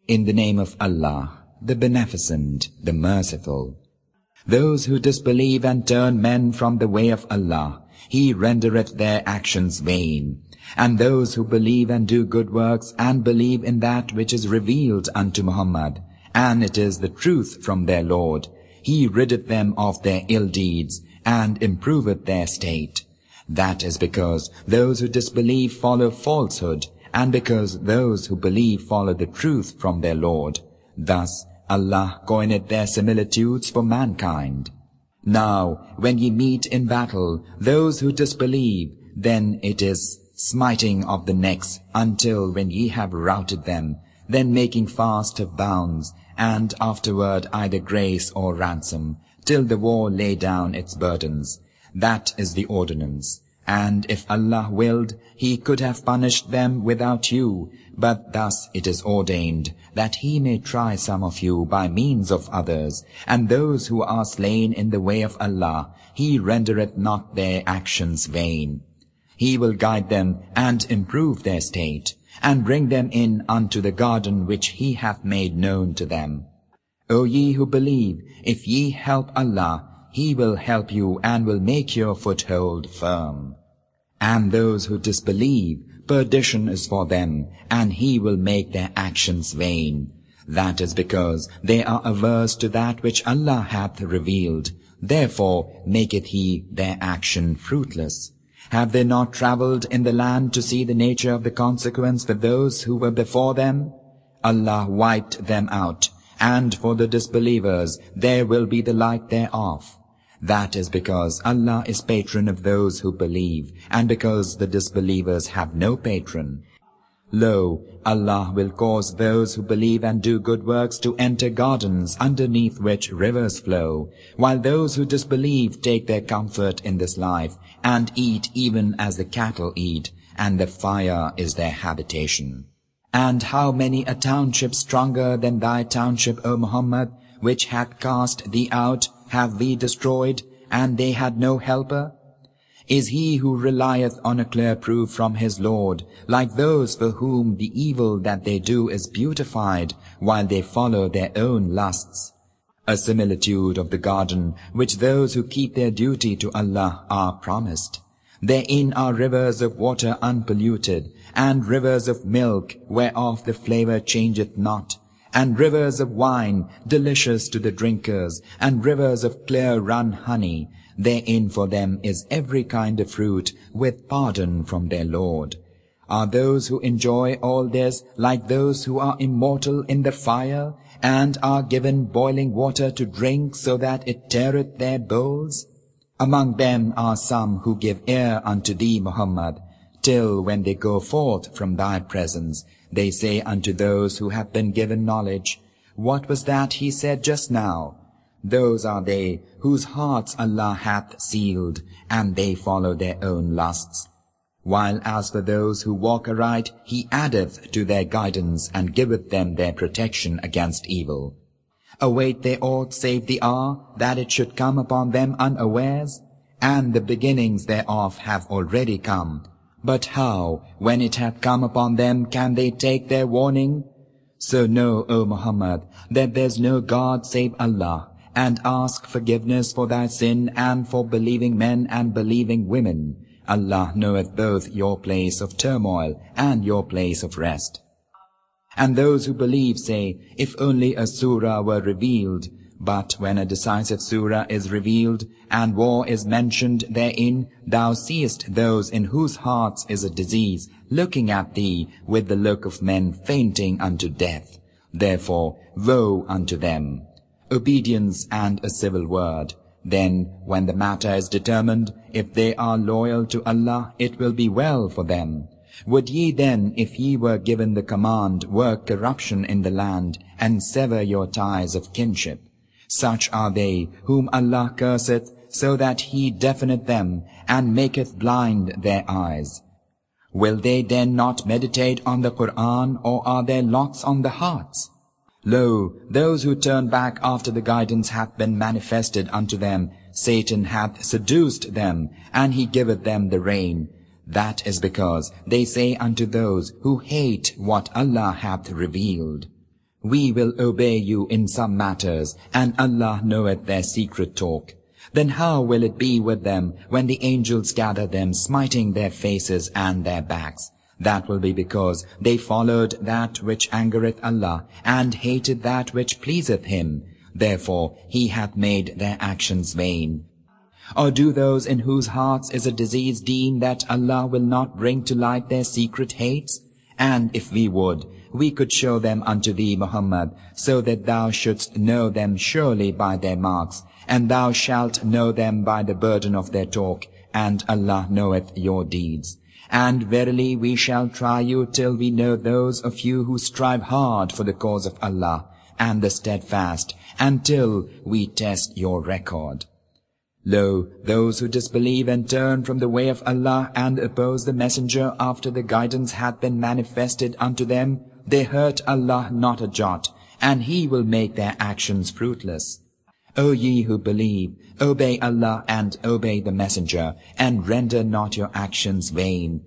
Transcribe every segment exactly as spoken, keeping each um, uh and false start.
In the name of Allah, the Beneficent, the Merciful. Those who disbelieve and turn men from the way of Allah, He rendereth their actions vain. And those who believe and do good works and believe in that which is revealed unto Muhammad, and it is the truth from their Lord, He riddeth them of their ill deeds and improveth their state. That is because those who disbelieve follow falsehood, and because those who believe follow the truth from their Lord. Thus Allah coineth their similitudes for mankind. Now, when ye meet in battle those who disbelieve, then it is smiting of the necks until when ye have routed them, then making fast of bounds, and afterward either grace or ransom, till the war lay down its burdens. That is the ordinance. And if Allah willed, He could have punished them without you, but thus it is ordained, that He may try some of you by means of others, and those who are slain in the way of Allah, He rendereth not their actions vain. He will guide them and improve their state, and bring them in unto the garden which He hath made known to them. O ye who believe, if ye help Allah, He will help you and will make your foothold firm. And those who disbelieve, perdition is for them, and He will make their actions vain. That is because they are averse to that which Allah hath revealed. Therefore maketh He their action fruitless. Have they not travelled in the land to see the nature of the consequence for those who were before them? Allah wiped them out, and for the disbelievers there will be the like thereof. That is because Allah is patron of those who believe, and because the disbelievers have no patron. Lo, Allah will cause those who believe and do good works to enter gardens underneath which rivers flow, while those who disbelieve take their comfort in this life, and eat even as the cattle eat, and the fire is their habitation. And how many a township stronger than thy township, O Muhammad, which hath cast thee out, have we destroyed, and they had no helper? Is he who relieth on a clear proof from his Lord, like those for whom the evil that they do is beautified, while they follow their own lusts? A similitude of the garden, which those who keep their duty to Allah are promised. Therein are rivers of water unpolluted, and rivers of milk, whereof the flavour changeth not, and rivers of wine, delicious to the drinkers, and rivers of clear run honey. Therein for them is every kind of fruit, with pardon from their Lord. Are those who enjoy all this like those who are immortal in the fire, and are given boiling water to drink, so that it teareth their bowls? Among them are some who give ear unto thee, Muhammad, till when they go forth from thy presence, they say unto those who have been given knowledge, What was that he said just now? Those are they whose hearts Allah hath sealed, and they follow their own lusts. While as for those who walk aright, He addeth to their guidance, and giveth them their protection against evil. Await they aught save the hour, that it should come upon them unawares? And the beginnings thereof have already come. But how, when it hath come upon them, can they take their warning? So know, O Muhammad, that there's no God save Allah, and ask forgiveness for thy sin and for believing men and believing women. Allah knoweth both your place of turmoil and your place of rest. And those who believe say, if only a surah were revealed. But when a decisive surah is revealed, and war is mentioned therein, thou seest those in whose hearts is a disease, looking at thee with the look of men fainting unto death. Therefore, woe unto them! Obedience and a civil word. Then, when the matter is determined, if they are loyal to Allah, it will be well for them. Would ye then, if ye were given the command, work corruption in the land, and sever your ties of kinship? Such are they whom Allah curseth, so that He deafeneth them, and maketh blind their eyes. Will they then not meditate on the Qur'an, or are there lots on the hearts? Lo, those who turn back after the guidance hath been manifested unto them, Satan hath seduced them, and he giveth them the rein. That is because they say unto those who hate what Allah hath revealed, We will obey you in some matters, and Allah knoweth their secret talk. Then how will it be with them when the angels gather them, smiting their faces and their backs? That will be because they followed that which angereth Allah, and hated that which pleaseth Him. Therefore He hath made their actions vain. Or do those in whose hearts is a disease deem that Allah will not bring to light their secret hates? And if we would, we could show them unto thee, Muhammad, so that thou shouldst know them surely by their marks, and thou shalt know them by the burden of their talk, and Allah knoweth your deeds. And verily we shall try you till we know those of you who strive hard for the cause of Allah, and the steadfast, until we test your record. Lo, those who disbelieve and turn from the way of Allah and oppose the Messenger after the guidance hath been manifested unto them, they hurt Allah not a jot, and He will make their actions fruitless. O ye who believe, obey Allah and obey the Messenger, and render not your actions vain.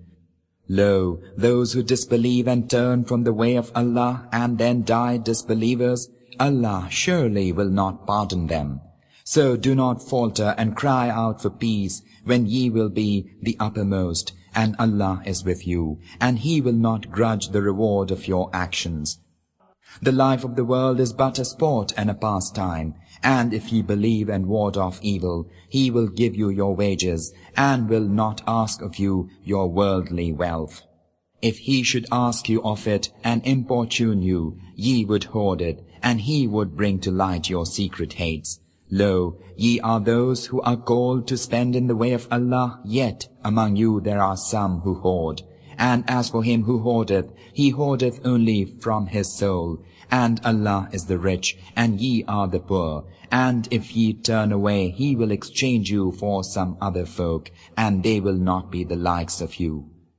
Lo, those who disbelieve and turn from the way of Allah and then die disbelievers, Allah surely will not pardon them. So do not falter and cry out for peace when ye will be the uppermost, and Allah is with you, and He will not grudge the reward of your actions. The life of the world is but a sport and a pastime, and if ye believe and ward off evil, He will give you your wages, and will not ask of you your worldly wealth. If He should ask you of it and importune you, ye would hoard it, and He would bring to light your secret hates. Lo, ye are those who are called to spend in the way of Allah, yet among you there are some who hoard. And as for him who hoardeth, he hoardeth only from his soul. And Allah is the rich, and ye are the poor. And if ye turn away, He will exchange you for some other folk, and they will not be the likes of you.